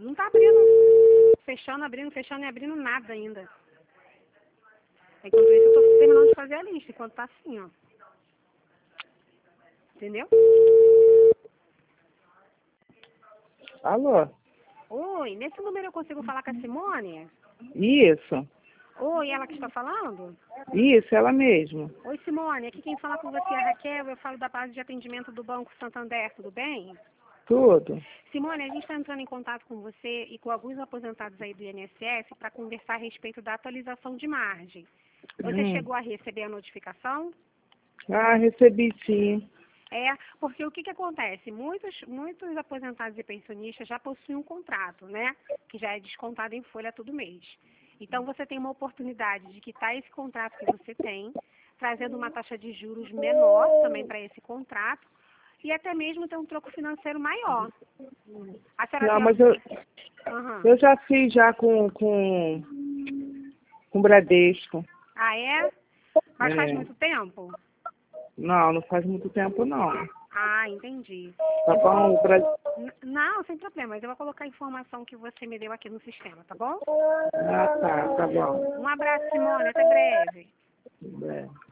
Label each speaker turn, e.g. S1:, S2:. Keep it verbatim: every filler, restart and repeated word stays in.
S1: Não tá abrindo, fechando, abrindo, fechando e abrindo nada ainda. Enquanto isso, eu tô terminando de fazer a lista, enquanto tá assim, ó. Entendeu?
S2: Alô?
S1: Oi, nesse número eu consigo falar com a Simone?
S2: Isso.
S1: Oi, ela que está falando?
S2: Isso, ela mesma.
S1: Oi, Simone, aqui quem fala com você é a Raquel, eu falo da base de atendimento do Banco Santander, tudo bem?
S2: Tudo.
S1: Simone, a gente está entrando em contato com você e com alguns aposentados aí do I N S S para conversar a respeito da atualização de margem. Você
S2: Hum.
S1: chegou a receber a notificação?
S2: Ah, recebi sim.
S1: É, porque o que, que acontece? Muitos, muitos aposentados e pensionistas já possuem um contrato, né? Que já é descontado em folha todo mês. Então, você tem uma oportunidade de quitar esse contrato que você tem, trazendo uma taxa de juros menor também para esse contrato, e até mesmo ter um troco financeiro maior. A senhora
S2: Não,
S1: tem...
S2: mas eu,
S1: Uhum.
S2: eu já fiz já com, com, com Bradesco.
S1: Ah, é? Mas faz
S2: É.
S1: muito tempo?
S2: Não, não faz muito tempo não.
S1: Ah, entendi.
S2: Tá
S1: Eu
S2: bom?
S1: vou...
S2: O Bra...
S1: N- Não, sem problema, mas eu vou colocar a informação que você me deu aqui no sistema, tá bom?
S2: Ah, tá, tá bom.
S1: Um abraço, Simone, até breve.
S2: É.